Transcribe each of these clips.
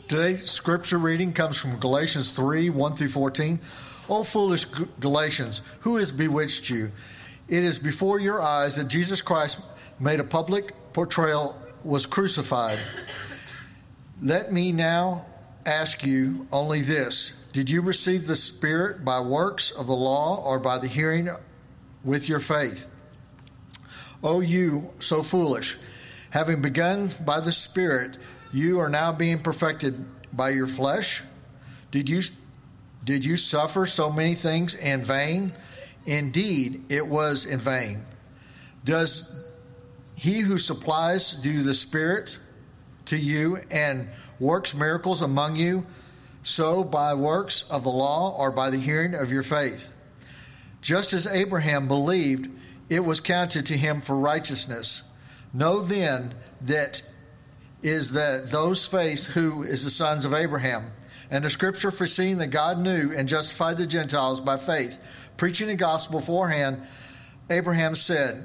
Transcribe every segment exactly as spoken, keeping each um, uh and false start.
Today's scripture reading comes from Galatians three, one through fourteen. O foolish Galatians, who has bewitched you? It is before your eyes that Jesus Christ made a public portrayal, was crucified. Let me now ask you only this. Did you receive the Spirit by works of the law or by the hearing with your faith? O you so foolish, having begun by the Spirit, you are now being perfected by your flesh? Did you did you suffer so many things in vain? Indeed, it was in vain. Does he who supplies you the Spirit to you and works miracles among you, so by works of the law or by the hearing of your faith? Just as Abraham believed, it was counted to him for righteousness. Know then that is that those faith who is the sons of Abraham. And the scripture foreseeing that God knew and justified the Gentiles by faith, preaching the gospel beforehand, Abraham said,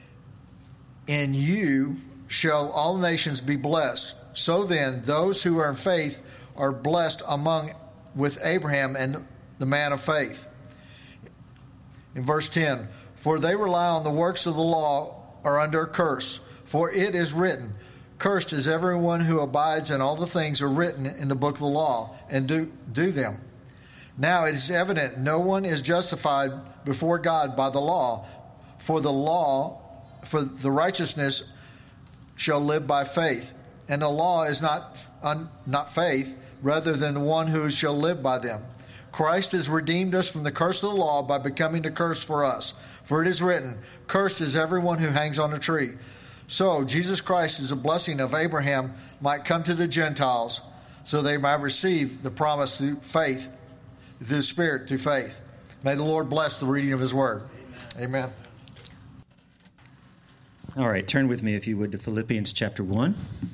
in you shall all nations be blessed. So then, those who are in faith are blessed among with Abraham and the man of faith. In verse ten, for they rely on the works of the law are under a curse. For it is written, cursed is everyone who abides in all the things are written in the book of the law, and do, do them. Now it is evident no one is justified before God by the law, for the law, for the righteousness shall live by faith. And the law is not, un, not faith, rather than the one who shall live by them. Christ has redeemed us from the curse of the law by becoming the curse for us. For it is written, cursed is everyone who hangs on a tree. So Jesus Christ is a blessing of Abraham might come to the Gentiles, so they might receive the promise through faith, through the Spirit, through faith. May the Lord bless the reading of his word. Amen. Amen. All right, turn with me, if you would, to Philippians chapter one.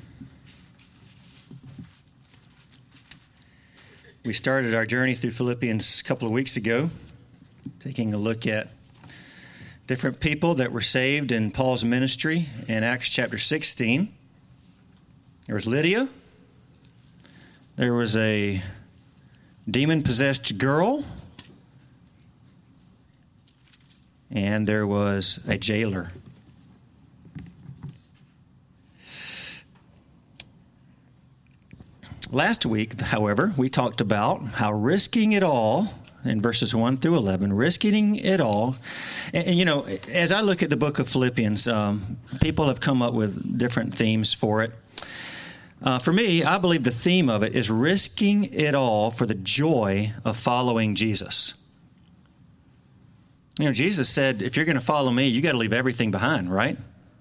We started our journey through Philippians a couple of weeks ago, taking a look at different people that were saved in Paul's ministry in Acts chapter sixteen. There was Lydia. There was a demon-possessed girl. And there was a jailer. Last week, however, we talked about how risking it all, in verses one through eleven, risking it all. And, and you know, as I look at the book of Philippians, um, people have come up with different themes for it. Uh, for me, I believe the theme of it is risking it all for the joy of following Jesus. You know, Jesus said, if you're going to follow me, you got to leave everything behind, right?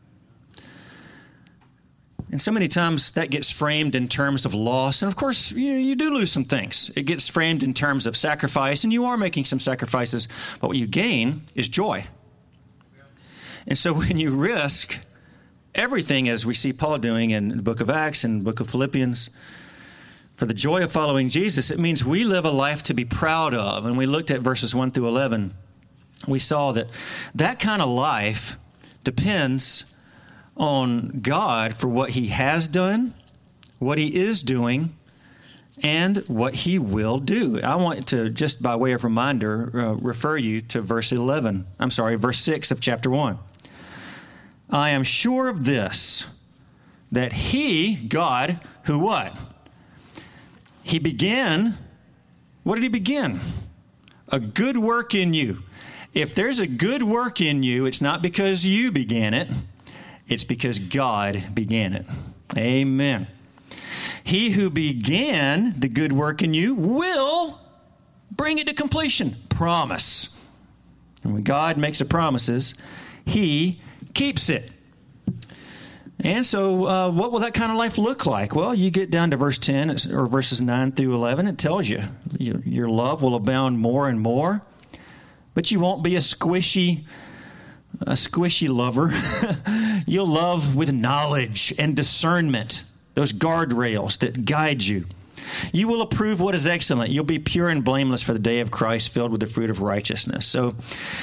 And so many times that gets framed in terms of loss. And of course, you, you do lose some things. It gets framed in terms of sacrifice, and you are making some sacrifices. But what you gain is joy. And so when you risk everything, as we see Paul doing in the book of Acts and the book of Philippians, for the joy of following Jesus, it means we live a life to be proud of. And we looked at verses one through eleven. We saw that that kind of life depends on God for what he has done, what he is doing, and what he will do. I want to, just by way of reminder, uh, refer you to verse eleven. I'm sorry, verse six of chapter one. I am sure of this, that he, God, who what? He began, what did he begin? A good work in you. If there's a good work in you, it's not because you began it. It's because God began it. Amen. He who began the good work in you will bring it to completion. Promise. And when God makes a promises, he keeps it. And so uh, what will that kind of life look like? Well, you get down to verse ten or verses nine through eleven. It tells you your, your love will abound more and more, but you won't be a squishy A squishy lover. You'll love with knowledge and discernment, those guardrails that guide you. You will approve what is excellent. You'll be pure and blameless for the day of Christ, filled with the fruit of righteousness. So,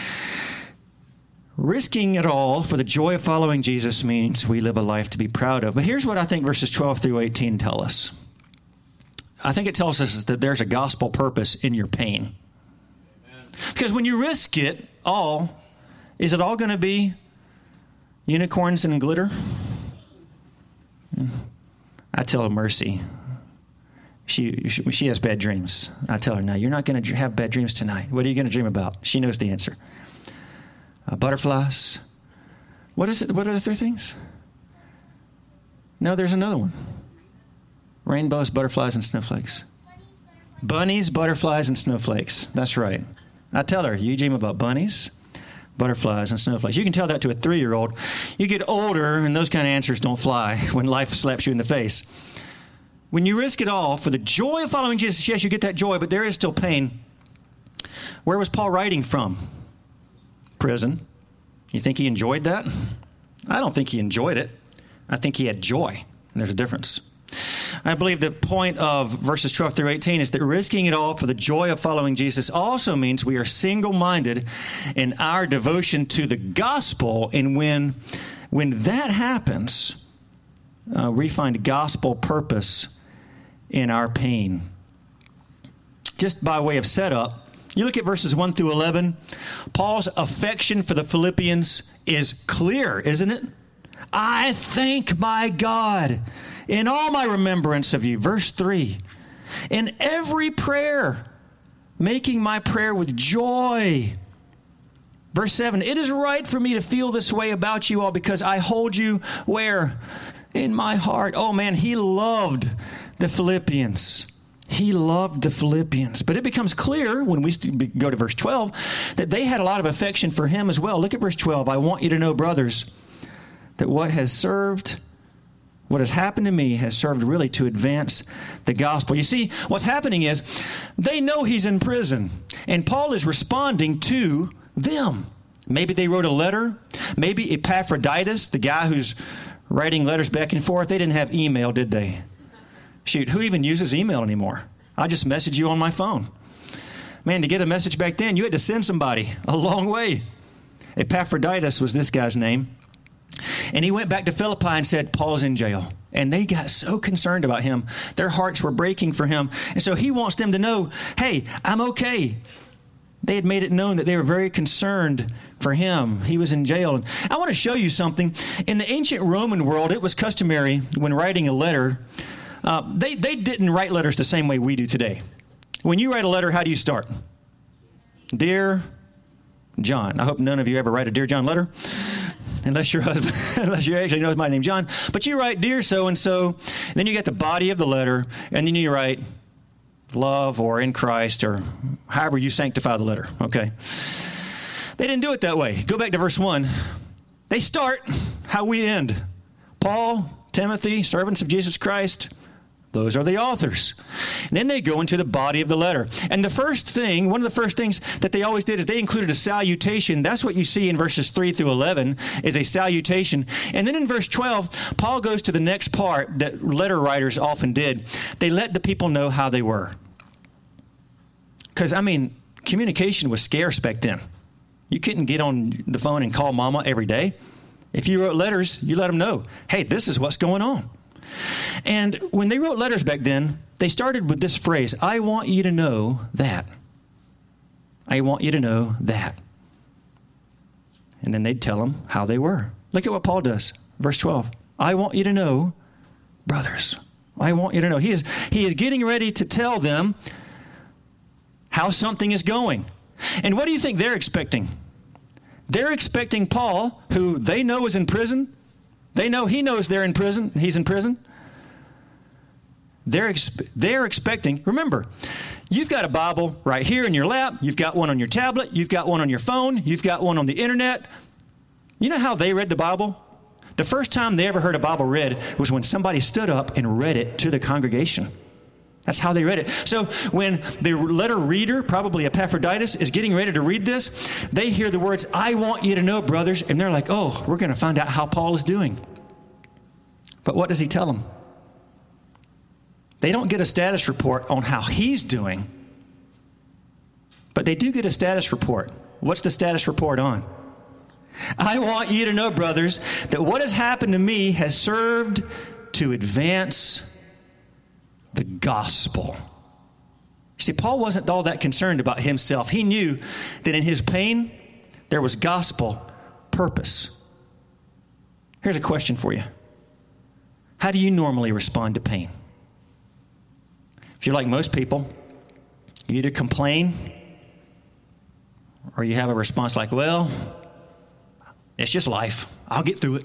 risking it all for the joy of following Jesus means we live a life to be proud of. But here's what I think verses twelve through eighteen tell us. I think it tells us that there's a gospel purpose in your pain. Amen. Because when you risk it all, is it all going to be unicorns and glitter? I tell Mercy, she she has bad dreams. I tell her, no, you're not going to have bad dreams tonight. What are you going to dream about? She knows the answer. Uh, butterflies. What is it? What are the three things? No, there's another one. Rainbows, butterflies, and snowflakes. Bunnies, butterflies, and snowflakes. That's right. I tell her, you dream about bunnies, butterflies, and snowflakes. You can tell that to a three-year-old. You get older, and those kind of answers don't fly when life slaps you in the face. When you risk it all for the joy of following Jesus, yes, you get that joy, but there is still pain. Where was Paul writing from? Prison. You think he enjoyed that? I don't think he enjoyed it. I think he had joy, and there's a difference. I believe the point of verses twelve through eighteen is that risking it all for the joy of following Jesus also means we are single-minded in our devotion to the gospel, and when, when that happens, uh, we find gospel purpose in our pain. Just by way of setup, you look at verses one through eleven, Paul's affection for the Philippians is clear, isn't it? I thank my God in all my remembrance of you. Verse three, in every prayer, making my prayer with joy. Verse seven, it is right for me to feel this way about you all because I hold you where? In my heart. Oh man, he loved the Philippians. He loved the Philippians. But it becomes clear when we go to verse twelve that they had a lot of affection for him as well. Look at verse twelve. I want you to know, brothers, that what has served, what has happened to me has served really to advance the gospel. You see, what's happening is they know he's in prison, and Paul is responding to them. Maybe they wrote a letter. Maybe Epaphroditus, the guy who's writing letters back and forth, they didn't have email, did they? Shoot, who even uses email anymore? I just message you on my phone. Man, to get a message back then, you had to send somebody a long way. Epaphroditus was this guy's name. And he went back to Philippi and said, Paul's in jail. And they got so concerned about him. Their hearts were breaking for him. And so he wants them to know, hey, I'm okay. They had made it known that they were very concerned for him. He was in jail. And I want to show you something. In the ancient Roman world, it was customary when writing a letter, uh, they, they didn't write letters the same way we do today. When you write a letter, how do you start? Dear John. I hope none of you ever write a Dear John letter. Unless your husband, unless you actually know my name, John. But you write, dear so-and-so, then you get the body of the letter, and then you write love or in Christ or however you sanctify the letter, okay? They didn't do it that way. Go back to verse one. They start how we end. Paul, Timothy, servants of Jesus Christ, those are the authors. And then they go into the body of the letter. And the first thing, one of the first things that they always did is they included a salutation. That's what you see in verses three through eleven is a salutation. And then in verse twelve, Paul goes to the next part that letter writers often did. They let the people know how they were. Because, I mean, communication was scarce back then. You couldn't get on the phone and call mama every day. If you wrote letters, you let them know, hey, this is what's going on. And when they wrote letters back then, they started with this phrase, I want you to know that. I want you to know that. And then they'd tell them how they were. Look at what Paul does. Verse twelve. I want you to know, brothers. I want you to know. He is, he is getting ready to tell them how something is going. And what do you think they're expecting? They're expecting Paul, who they know is in prison. They know he knows they're in prison. He's in prison. They're, exp- they're expecting, remember, you've got a Bible right here in your lap. You've got one on your tablet. You've got one on your phone. You've got one on the internet. You know how they read the Bible? The first time they ever heard a Bible read was when somebody stood up and read it to the congregation. That's how they read it. So when the letter reader, probably Epaphroditus, is getting ready to read this, they hear the words, I want you to know, brothers, and they're like, oh, we're going to find out how Paul is doing. But what does he tell them? They don't get a status report on how he's doing, but they do get a status report. What's the status report on? I want you to know, brothers, that what has happened to me has served to advance the the gospel. You see, Paul wasn't all that concerned about himself. He knew that in his pain, there was gospel purpose. Here's a question for you. How do you normally respond to pain? If you're like most people, you either complain or you have a response like, well, it's just life. I'll get through it.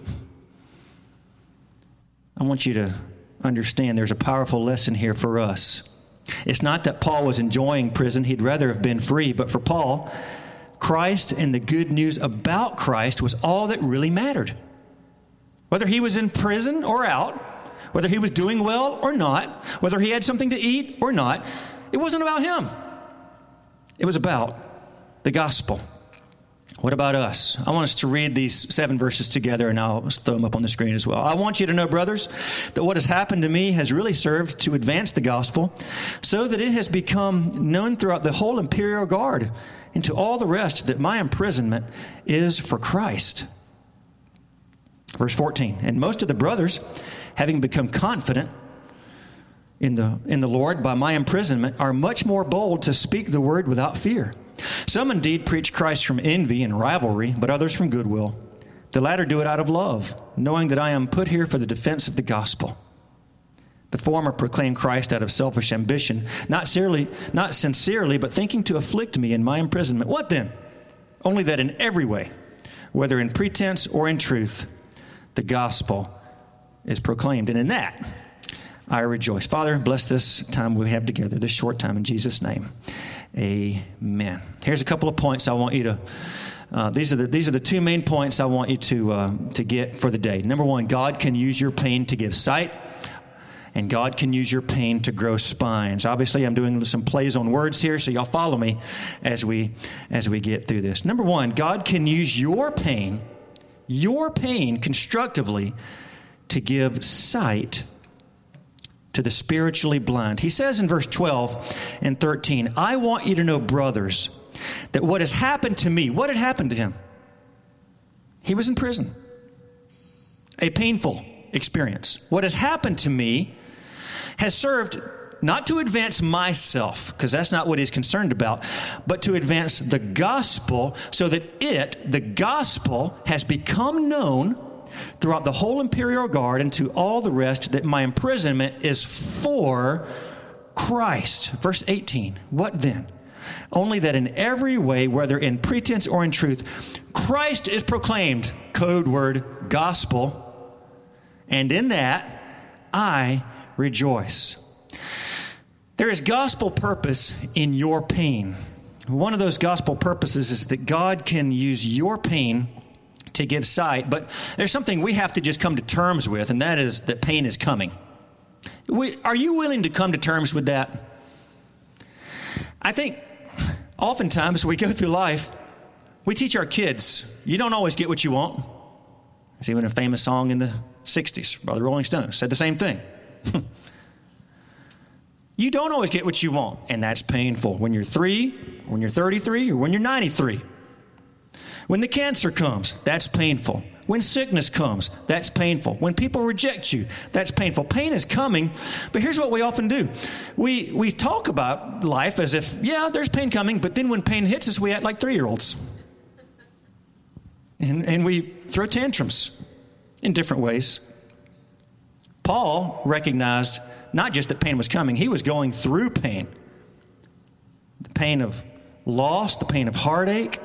I want you to understand there's a powerful lesson here for us. It's not that Paul was enjoying prison. He'd rather have been free. But for Paul, Christ and the good news about Christ was all that really mattered. Whether he was in prison or out, whether he was doing well or not, whether he had something to eat or not, it wasn't about him. It was about the gospel. What about us? I want us to read these seven verses together, and I'll throw them up on the screen as well. I want you to know, brothers, that what has happened to me has really served to advance the gospel, so that it has become known throughout the whole imperial guard and to all the rest that my imprisonment is for Christ. Verse fourteen, and most of the brothers, having become confident in the in the Lord by my imprisonment, are much more bold to speak the word without fear. Some indeed preach Christ from envy and rivalry, but others from goodwill. The latter do it out of love, knowing that I am put here for the defense of the gospel. The former proclaim Christ out of selfish ambition, not sincerely, not sincerely, but thinking to afflict me in my imprisonment. What then? Only that in every way, whether in pretense or in truth, the gospel is proclaimed. And in that, I rejoice. Father, bless this time we have together, this short time, in Jesus' name. Amen. Here's a couple of points I want you to, uh, these are the these are the two main points I want you to uh, to get for the day. Number one, God can use your pain to give sight, and God can use your pain to grow spines. Obviously, I'm doing some plays on words here, so y'all follow me as we as we get through this. Number one, God can use your pain, your pain constructively to give sight to the spiritually blind. He says in verse twelve and thirteen, I want you to know, brothers, that what has happened to me, what had happened to him? He was in prison. A painful experience. What has happened to me has served not to advance myself, because that's not what he's concerned about, but to advance the gospel, so that it, the gospel, has become known throughout the whole imperial guard and to all the rest that my imprisonment is for Christ. Verse eighteen, what then? Only that in every way, whether in pretense or in truth, Christ is proclaimed, code word, gospel, and in that I rejoice. There is gospel purpose in your pain. One of those gospel purposes is that God can use your pain to give sight, but there's something we have to just come to terms with, and that is that pain is coming. We, are you willing to come to terms with that? I think oftentimes we go through life, we teach our kids, you don't always get what you want. There's even a famous song in the sixties by the Rolling Stones, said the same thing. You don't always get what you want, and that's painful. When you're three, when you're thirty-three, or when you're ninety-three. When the cancer comes, that's painful. When sickness comes, that's painful. When people reject you, that's painful. Pain is coming, but here's what we often do. We we talk about life as if, yeah, there's pain coming, but then when pain hits us, we act like three-year-olds. And, and we throw tantrums in different ways. Paul recognized not just that pain was coming, he was going through pain. The pain of loss, the pain of heartache.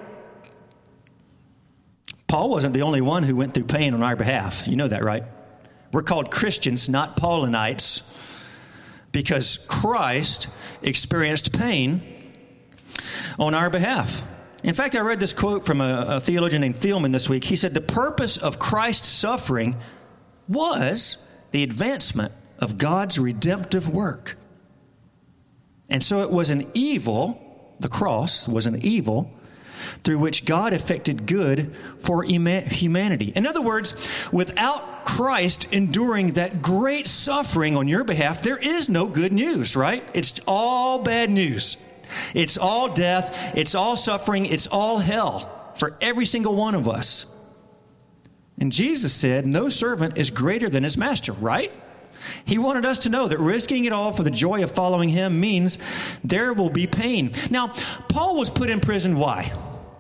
Paul wasn't the only one who went through pain on our behalf. You know that, right? We're called Christians, not Paulinites, because Christ experienced pain on our behalf. In fact, I read this quote from a, a theologian named Thielman this week. He said, the purpose of Christ's suffering was the advancement of God's redemptive work. And so it was an evil, the cross was an evil, through which God effected good for humanity. In other words, without Christ enduring that great suffering on your behalf, there is no good news, right? It's all bad news. It's all death. It's all suffering. It's all hell for every single one of us. And Jesus said, no servant is greater than his master, right? He wanted us to know that risking it all for the joy of following him means there will be pain. Now, Paul was put in prison. Why?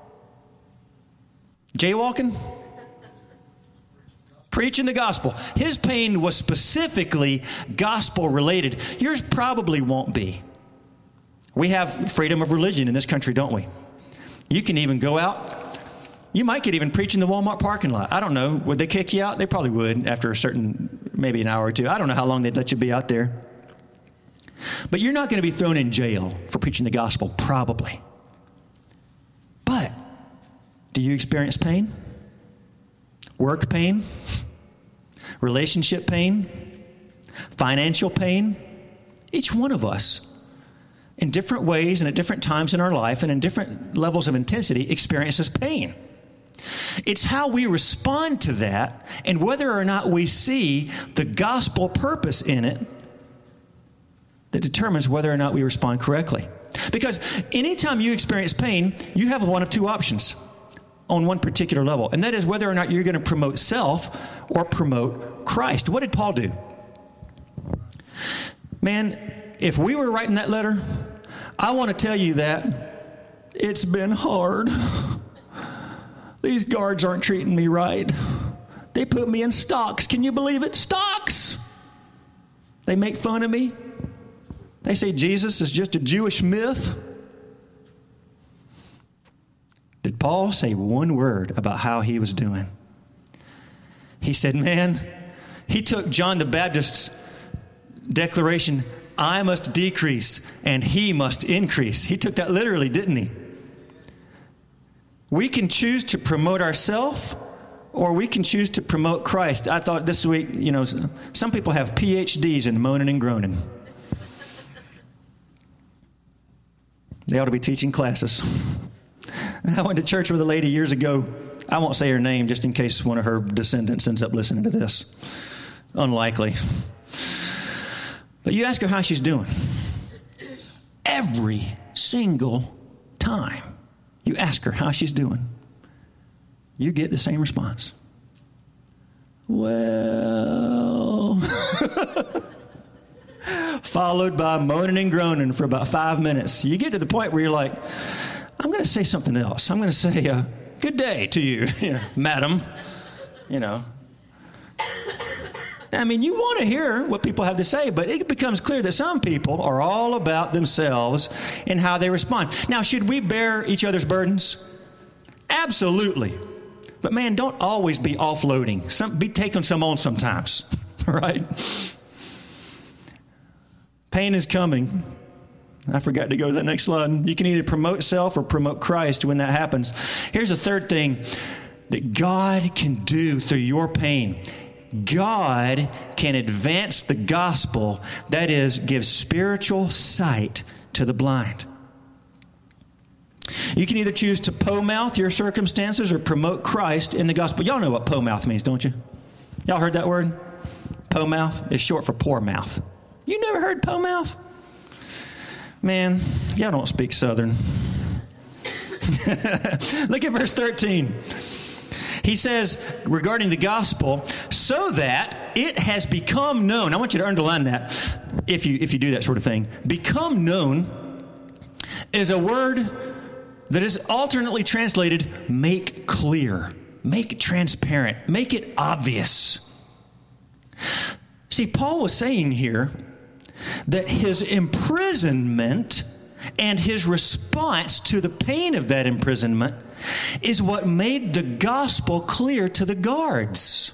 Jaywalking? Preaching the gospel. His pain was specifically gospel related. Yours probably won't be. We have freedom of religion in this country, don't we? You can even go out. You might get even preach in the Walmart parking lot. I don't know. Would they kick you out? They probably would after a certain, maybe an hour or two. I don't know how long they'd let you be out there. But you're not going to be thrown in jail for preaching the gospel, probably. But do you experience pain? Work pain? Relationship pain? Financial pain? Each one of us, in different ways and at different times in our life and in different levels of intensity, experiences pain. It's how we respond to that and whether or not we see the gospel purpose in it that determines whether or not we respond correctly. Because anytime you experience pain, you have one of two options on one particular level, and that is whether or not you're going to promote self or promote Christ. What did Paul do? Man, if we were writing that letter, I want to tell you that it's been hard. These guards aren't treating me right. They put me in stocks. Can you believe it? Stocks! They make fun of me. They say Jesus is just a Jewish myth. Did Paul say one word about how he was doing? He said, man, he took John the Baptist's declaration, I must decrease and he must increase. He took that literally, didn't he? We can choose to promote ourselves or we can choose to promote Christ. I thought this week, you know, some people have P H Ds in moaning and groaning. They ought to be teaching classes. I went to church with a lady years ago. I won't say her name just in case one of her descendants ends up listening to this. Unlikely. But you ask her how she's doing. Every single time you ask her how she's doing, you get the same response. Well... Followed by moaning and groaning for about five minutes. You get to the point where you're like, I'm going to say something else. I'm going to say, uh, good day to you, you know, madam. You know. I mean, you want to hear what people have to say, but it becomes clear that some people are all about themselves and how they respond. Now, should we bear each other's burdens? Absolutely. But man, don't always be offloading. Some, be taking some on sometimes, right? Pain is coming. I forgot to go to that next slide. You can either promote self or promote Christ when that happens. Here's the third thing that God can do through your pain. God can advance the gospel, that is, give spiritual sight to the blind. You can either choose to po-mouth your circumstances or promote Christ in the gospel. Y'all know what po-mouth means, don't you? Y'all heard that word? Po-mouth is short for poor mouth. You never heard po-mouth? Man, y'all don't speak Southern. Look at verse thirteen. He says, regarding the gospel, so that it has become known. I want you to underline that if you if you do that sort of thing. Become known is a word that is alternately translated make clear, make it transparent, make it obvious. See, Paul was saying here that his imprisonment and his response to the pain of that imprisonment is what made the gospel clear to the guards.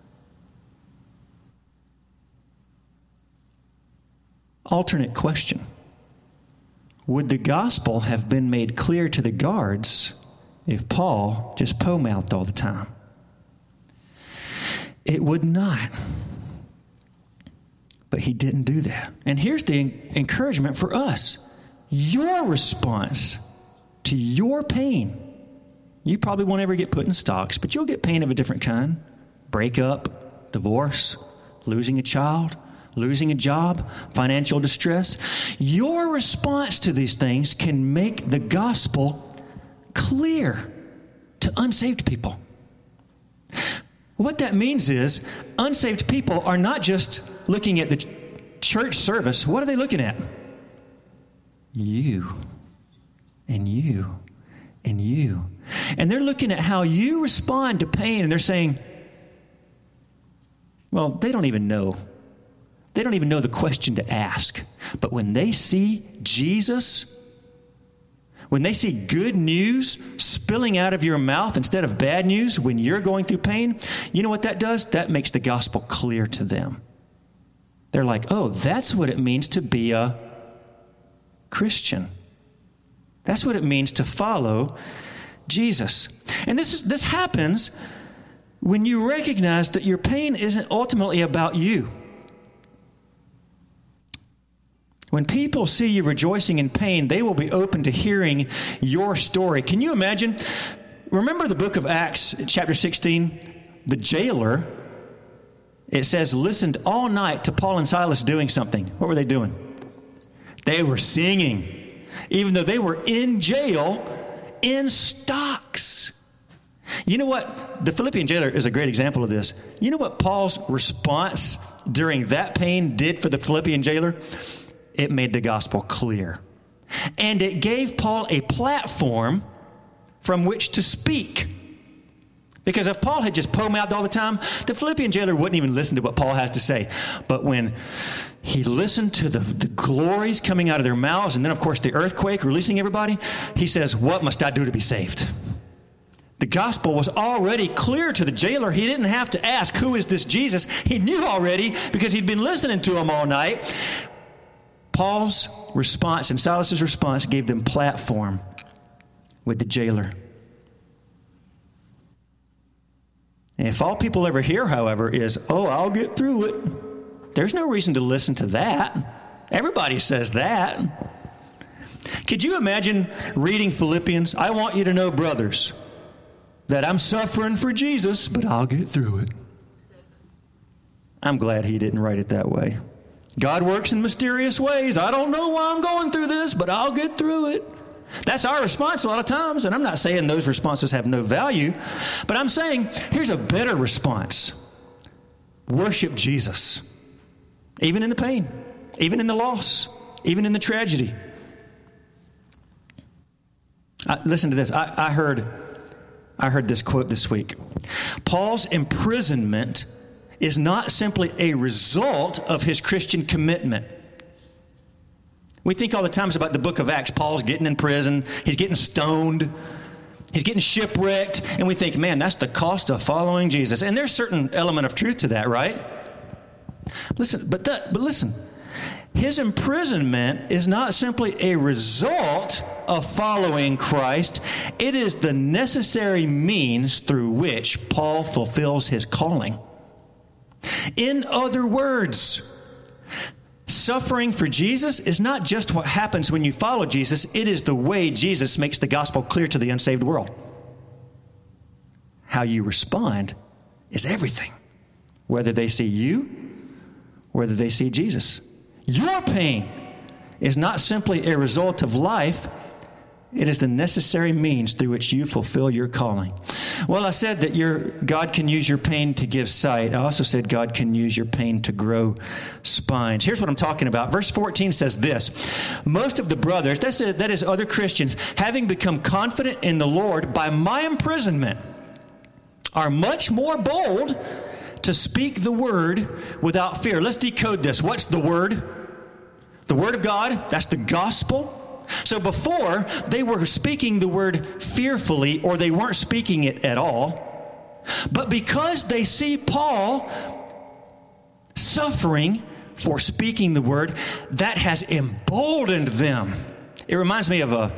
Alternate question. Would the gospel have been made clear to the guards if Paul just po-mouthed all the time? It would not. But he didn't do that. And here's the encouragement for us. Your response to your pain. You probably won't ever get put in stocks, but you'll get pain of a different kind. Breakup, divorce, losing a child, losing a job, financial distress. Your response to these things can make the gospel clear to unsaved people. What that means is unsaved people are not just looking at the church service, what are they looking at? You and you and you. And they're looking at how you respond to pain, and they're saying, well, they don't even know. They don't even know the question to ask. But when they see Jesus, when they see good news spilling out of your mouth instead of bad news when you're going through pain, you know what that does? That makes the gospel clear to them. They're like, oh, that's what it means to be a Christian. That's what it means to follow Jesus. And this is, this happens when you recognize that your pain isn't ultimately about you. When people see you rejoicing in pain, they will be open to hearing your story. Can you imagine? Remember the book of Acts, chapter sixteen? The jailer, it says, listened all night to Paul and Silas doing something. What were they doing? They were singing, even though they were in jail in stocks. You know what? The Philippian jailer is a great example of this. You know what Paul's response during that pain did for the Philippian jailer? It made the gospel clear. And it gave Paul a platform from which to speak. Because if Paul had just po-mouthed all the time, the Philippian jailer wouldn't even listen to what Paul has to say. But when he listened to the, the glories coming out of their mouths, and then, of course, the earthquake releasing everybody, he says, what must I do to be saved? The gospel was already clear to the jailer. He didn't have to ask, who is this Jesus? He knew already because he'd been listening to him all night. Paul's response and Silas's response gave them platform with the jailer. And if all people ever hear, however, is, oh, I'll get through it, there's no reason to listen to that. Everybody says that. Could you imagine reading Philippians? I want you to know, brothers, that I'm suffering for Jesus, but I'll get through it. I'm glad he didn't write it that way. God works in mysterious ways. I don't know why I'm going through this, but I'll get through it. That's our response a lot of times, and I'm not saying those responses have no value, but I'm saying here's a better response. Worship Jesus. Even in the pain, even in the loss, even in the tragedy. I, listen to this. I, I heard, I heard this quote this week. Paul's imprisonment is not simply a result of his Christian commitment. We think all the times about the book of Acts. Paul's getting in prison. He's getting stoned. He's getting shipwrecked. And we think, man, that's the cost of following Jesus. And there's a certain element of truth to that, right? Listen, but that, but listen. His imprisonment is not simply a result of following Christ. It is the necessary means through which Paul fulfills his calling. In other words, suffering for Jesus is not just what happens when you follow Jesus. It is the way Jesus makes the gospel clear to the unsaved world. How you respond is everything. Whether they see you, whether they see Jesus. Your pain is not simply a result of life. It is the necessary means through which you fulfill your calling. Well, I said that your God can use your pain to give sight. I also said God can use your pain to grow spines. Here's what I'm talking about. Verse fourteen says this. Most of the brothers, that's a, that is other Christians, having become confident in the Lord by my imprisonment, are much more bold to speak the word without fear. Let's decode this. What's the word? The word of God. That's the gospel. So before, they were speaking the word fearfully, or they weren't speaking it at all. But because they see Paul suffering for speaking the word, that has emboldened them. It reminds me of a,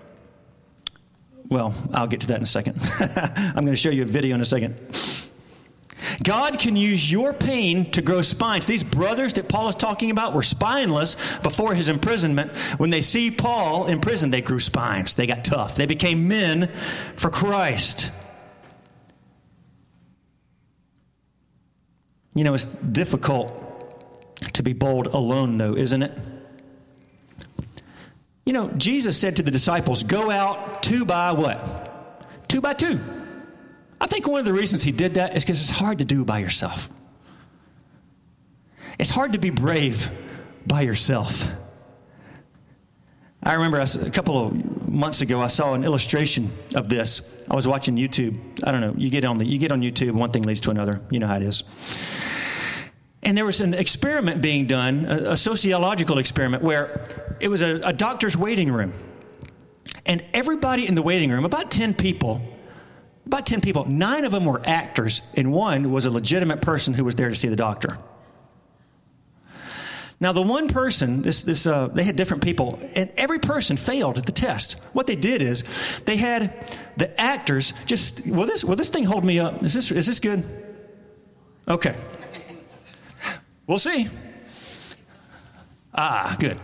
well, I'll get to that in a second. I'm going to show you a video in a second. God can use your pain to grow spines. These brothers that Paul is talking about were spineless before his imprisonment. When they see Paul in prison, they grew spines. They got tough. They became men for Christ. You know, it's difficult to be bold alone, though, isn't it? You know, Jesus said to the disciples, go out two by what? Two by two. I think one of the reasons he did that is because it's hard to do by yourself. It's hard to be brave by yourself. I remember a couple of months ago, I saw an illustration of this. I was watching YouTube. I don't know. You get on the you get on YouTube, one thing leads to another. You know how it is. And there was an experiment being done, a, a sociological experiment, where it was a, a doctor's waiting room. And everybody in the waiting room, about ten people, about ten people, nine of them were actors, and one was a legitimate person who was there to see the doctor. Now, the one person, this, this, uh, they had different people, and every person failed at the test. What they did is they had the actors just, will this, will this thing hold me up? Is this, is this good? Okay. We'll see. Ah, good.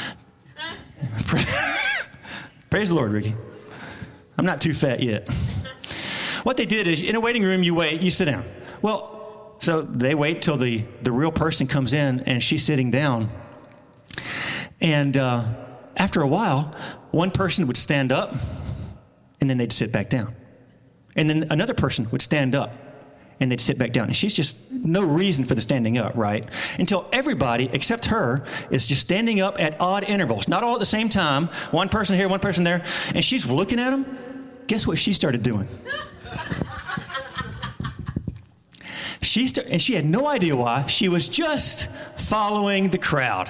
Praise the Lord, Ricky. I'm not too fat yet. What they did is, in a waiting room, you wait, you sit down. Well, so they wait till the, the real person comes in, and she's sitting down. And uh, after a while, one person would stand up, and then they'd sit back down. And then another person would stand up, and they'd sit back down. And she's just no reason for the standing up, right? Until everybody, except her, is just standing up at odd intervals. Not all at the same time. One person here, one person there. And she's looking at them. Guess what she started doing? She st- and she had no idea why. She was just following the crowd.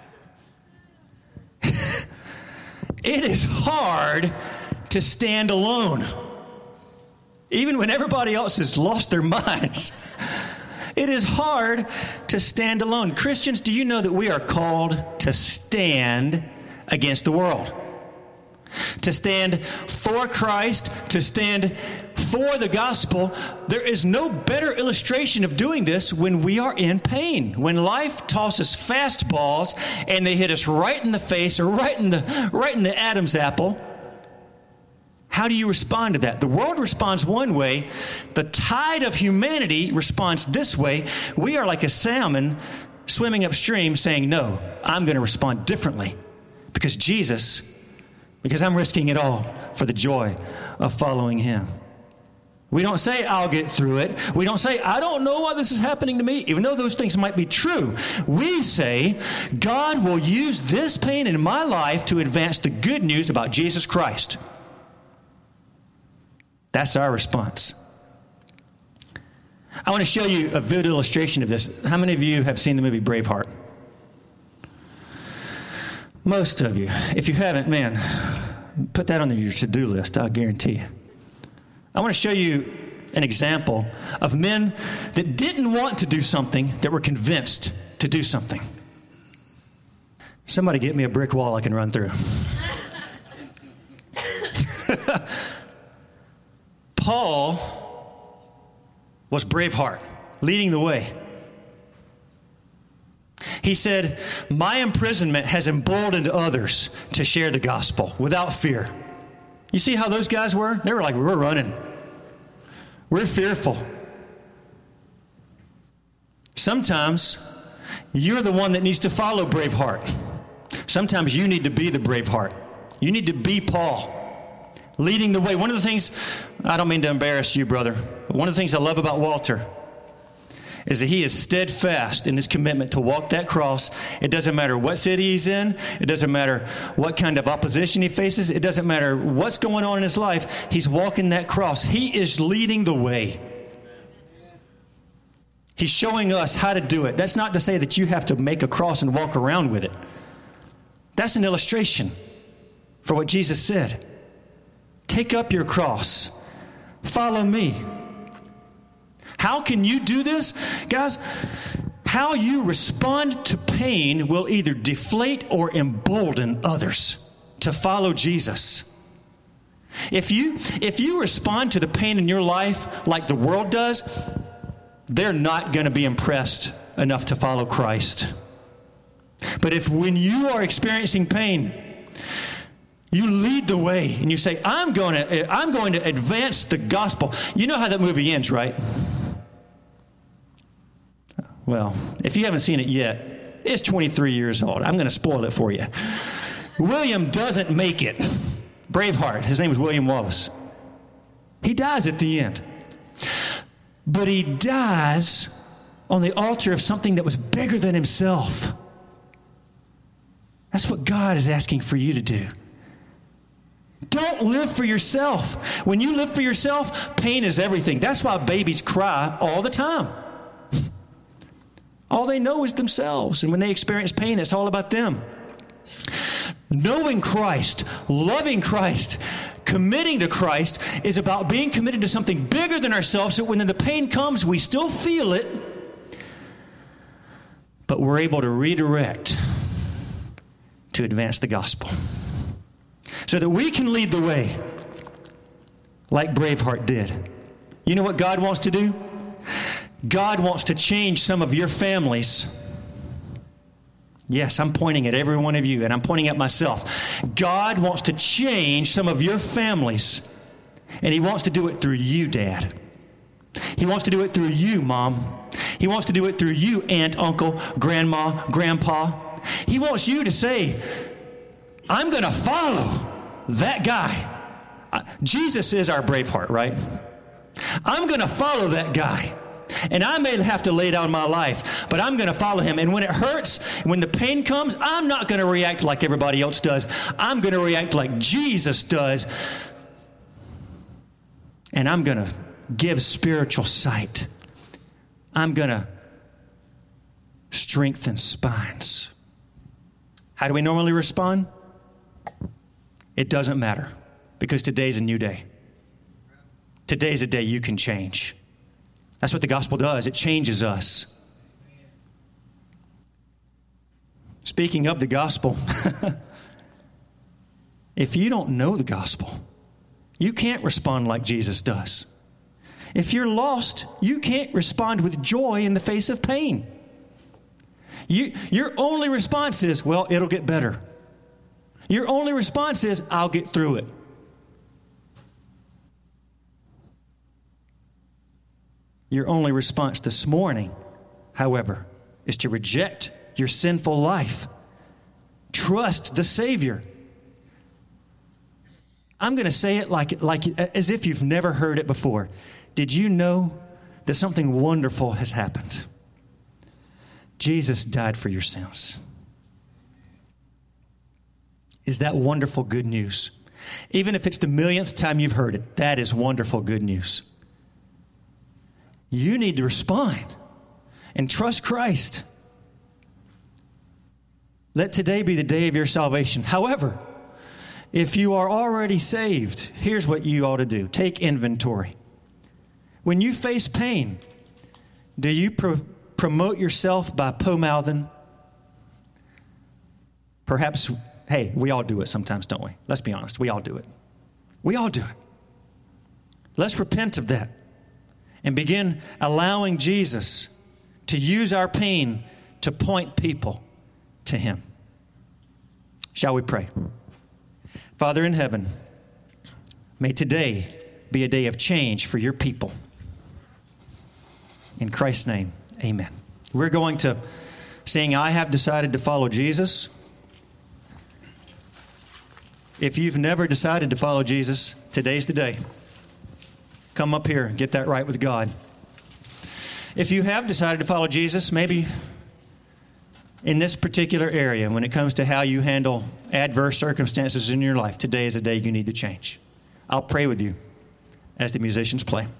It is hard to stand alone, even when everybody else has lost their minds. It is hard to stand alone. Christians, do you know that we are called to stand against the world? To stand for Christ, to stand for the gospel. There is no better illustration of doing this when we are in pain. When life tosses fastballs and they hit us right in the face or right in the right in the Adam's apple. How do you respond to that? The world responds one way. The tide of humanity responds this way. We are like a salmon swimming upstream saying, no, I'm going to respond differently because Jesus, because I'm risking it all for the joy of following him. We don't say, I'll get through it. We don't say, I don't know why this is happening to me, even though those things might be true. We say, God will use this pain in my life to advance the good news about Jesus Christ. That's our response. I want to show you a vivid illustration of this. How many of you have seen the movie Braveheart? Most of you. If you haven't, man, put that on your to-do list, I'll guarantee you. I want to show you an example of men that didn't want to do something that were convinced to do something. Somebody get me a brick wall I can run through. Paul was Braveheart, leading the way. He said, my imprisonment has emboldened others to share the gospel without fear. You see how those guys were? They were like, we're running. We're fearful. Sometimes you're the one that needs to follow Braveheart. Sometimes you need to be the Braveheart. You need to be Paul, leading the way. One of the things, I don't mean to embarrass you, brother, but one of the things I love about Walter is that he is steadfast in his commitment to walk that cross. It doesn't matter what city he's in. It doesn't matter what kind of opposition he faces. It doesn't matter what's going on in his life. He's walking that cross. He is leading the way. He's showing us how to do it. That's not to say that you have to make a cross and walk around with it. That's an illustration for what Jesus said. Take up your cross. Follow me. How can you do this? Guys, how you respond to pain will either deflate or embolden others to follow Jesus. If you, if you respond to the pain in your life like the world does, they're not going to be impressed enough to follow Christ. But if when you are experiencing pain, you lead the way and you say, I'm going to, I'm going to advance the gospel. You know how that movie ends, right? Well, if you haven't seen it yet, it's twenty-three years old. I'm going to spoil it for you. William doesn't make it. Braveheart. His name is William Wallace. He dies at the end. But he dies on the altar of something that was bigger than himself. That's what God is asking for you to do. Don't live for yourself. When you live for yourself, pain is everything. That's why babies cry all the time. All they know is themselves. And when they experience pain, it's all about them. Knowing Christ, loving Christ, committing to Christ is about being committed to something bigger than ourselves, so when the pain comes, we still feel it, but we're able to redirect to advance the gospel so that we can lead the way like Braveheart did. You know what God wants to do? God wants to change some of your families. Yes, I'm pointing at every one of you, and I'm pointing at myself. God wants to change some of your families, and He wants to do it through you, Dad. He wants to do it through you, Mom. He wants to do it through you, Aunt, Uncle, Grandma, Grandpa. He wants you to say, I'm going to follow that guy. Uh, Jesus is our Braveheart, right? I'm going to follow that guy. And I may have to lay down my life, but I'm going to follow him. And when it hurts, when the pain comes, I'm not going to react like everybody else does. I'm going to react like Jesus does. And I'm going to give spiritual sight. I'm going to strengthen spines. How do we normally respond? It doesn't matter, because today's a new day. Today's a day you can change. That's what the gospel does. It changes us. Speaking of the gospel, if you don't know the gospel, you can't respond like Jesus does. If you're lost, you can't respond with joy in the face of pain. You, your only response is, well, it'll get better. Your only response is, I'll get through it. Your only response this morning, however, is to reject your sinful life. Trust the Savior. I'm going to say it like, like as if you've never heard it before. Did you know that something wonderful has happened? Jesus died for your sins. Is that wonderful good news? Even if it's the millionth time you've heard it, that is wonderful good news. You need to respond and trust Christ. Let today be the day of your salvation. However, if you are already saved, here's what you ought to do. Take inventory. When you face pain, do you pro- promote yourself by po-mouthing? Perhaps, hey, we all do it sometimes, don't we? Let's be honest. We all do it. We all do it. Let's repent of that and begin allowing Jesus to use our pain to point people to Him. Shall we pray? Father in heaven, may today be a day of change for your people. In Christ's name, amen. We're going to sing, I Have Decided to Follow Jesus. If you've never decided to follow Jesus, today's the day. Come up here and get that right with God. If you have decided to follow Jesus, maybe in this particular area, when it comes to how you handle adverse circumstances in your life, today is a day you need to change. I'll pray with you as the musicians play.